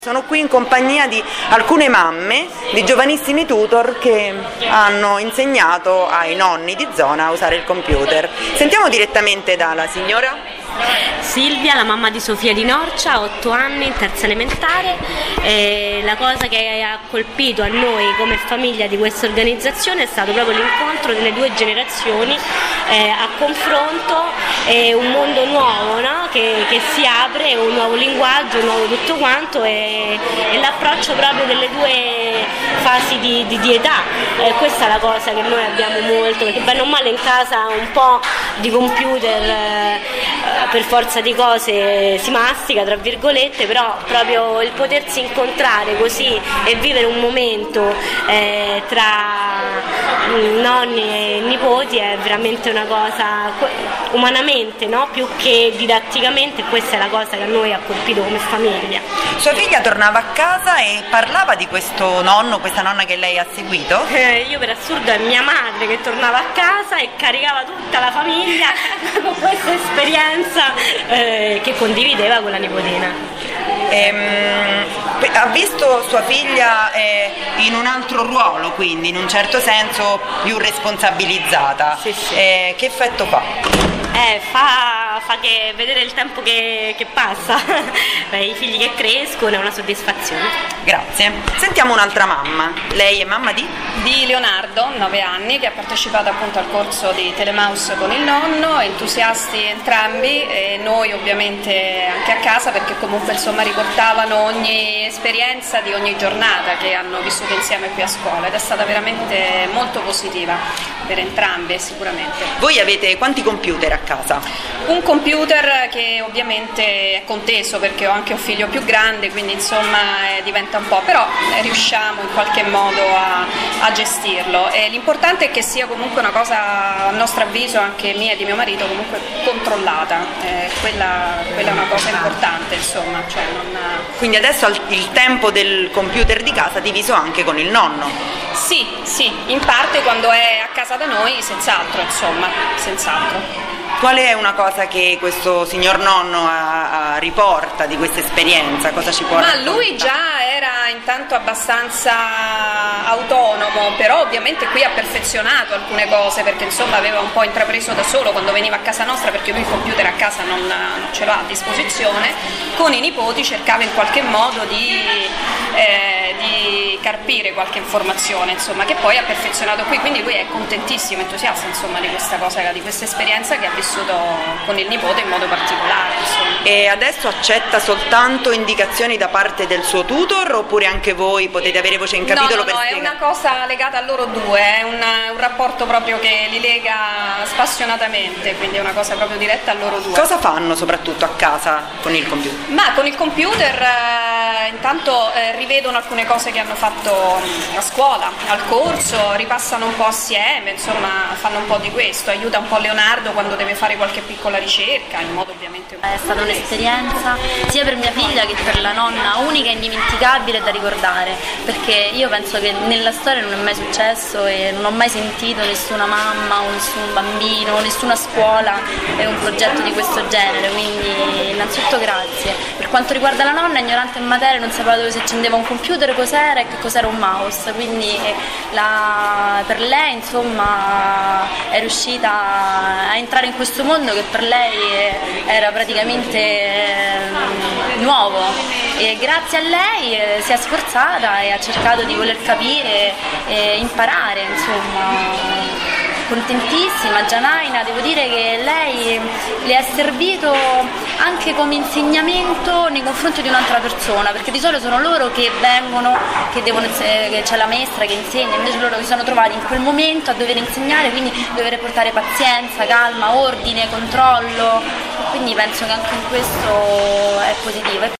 Sono qui in compagnia di alcune mamme, di giovanissimi tutor che hanno insegnato ai nonni di zona a usare il computer. Sentiamo direttamente dalla signora. Silvia, la mamma di Sofia di Norcia, 8 anni, in terza elementare. La cosa che ha colpito a noi come famiglia di questa organizzazione è stato proprio l'incontro delle due generazioni a confronto, un mondo nuovo, no? che si apre, un nuovo linguaggio, un nuovo tutto quanto e l'approccio proprio delle due fasi di età. Questa è la cosa che noi abbiamo molto, perché bene o male in casa un po' di computer per forza di cose si mastica, tra virgolette, però proprio il potersi incontrare così e vivere un momento tra nonni e nipoti è veramente una cosa umanamente, no? Più che didatticamente, questa è la cosa che a noi ha colpito come famiglia. Sua figlia tornava a casa e parlava di questo nonno, questa nonna che lei ha seguito? Io per assurdo è mia madre che tornava a casa e caricava tutta la famiglia con questa esperienza che condivideva con la nipotina. Ha visto sua figlia in un altro ruolo, quindi in un certo senso più responsabilizzata. Sì, sì. Che effetto fa? Fa che vedere il tempo che passa, i figli che crescono è una soddisfazione. Grazie. Sentiamo un'altra mamma. Lei è mamma di Leonardo, 9 anni, che ha partecipato appunto al corso di Telemouse con il nonno, entusiasti entrambi, e noi ovviamente anche a casa, perché comunque insomma riportavano ogni esperienza di ogni giornata che hanno vissuto insieme qui a scuola ed è stata veramente molto positiva per entrambi sicuramente. Voi avete quanti computer a casa? Un computer che ovviamente è conteso perché ho anche un figlio più grande, quindi insomma diventa un po', però riusciamo in qualche modo a gestirlo e l'importante è che sia comunque una cosa, a nostro avviso, anche mia e di mio marito, comunque controllata, quella è una cosa importante, insomma. Cioè Quindi adesso il tempo del computer di casa è diviso anche con il nonno? Sì, in parte quando è a casa da noi, senz'altro, insomma, senz'altro. Qual è una cosa che questo signor nonno riporta di questa esperienza? Cosa ci può raccontare? Ma lui già era intanto abbastanza autonomo, però ovviamente qui ha perfezionato alcune cose perché insomma aveva un po' intrapreso da solo quando veniva a casa nostra, perché lui il computer a casa non ce l'ha a disposizione. Con i nipoti cercava in qualche modo di carpire qualche informazione, insomma, che poi ha perfezionato qui, quindi lui è contentissimo, entusiasta insomma di questa cosa, di questa esperienza che ha vissuto con il nipote in modo particolare, insomma. E adesso accetta soltanto indicazioni da parte del suo tutor oppure anche voi potete avere voce in capitolo? No, è una cosa legata a loro due, è un rapporto proprio che li lega spassionatamente, quindi è una cosa proprio diretta a loro due. Cosa fanno soprattutto a casa con il computer? Ma con il computer intanto rivedono alcune cose che hanno fatto a scuola, al corso, ripassano un po' assieme, insomma fanno un po' di questo, aiuta un po' Leonardo quando deve fare qualche piccola ricerca, in modo ovviamente... È stata un'esperienza sia per mia figlia che per la nonna unica e indimenticabile da ricordare, perché io penso che nella storia non è mai successo e non ho mai sentito nessuna mamma o nessun bambino o nessuna scuola un progetto di questo genere, quindi innanzitutto grazie. Per quanto riguarda la nonna, ignorante in materia, non sapeva dove si accendeva un computer, cos'era e che cos'era un mouse, quindi per lei insomma è riuscita a entrare in questo mondo che per lei era praticamente nuovo e grazie a lei si è sforzata e ha cercato di voler capire e imparare, insomma. Contentissima, Gianaina, devo dire che lei le è servito anche come insegnamento nei confronti di un'altra persona, perché di solito sono loro che vengono, che c'è la maestra che insegna, invece loro si sono trovati in quel momento a dover insegnare, quindi dover portare pazienza, calma, ordine, controllo, quindi penso che anche in questo è positivo.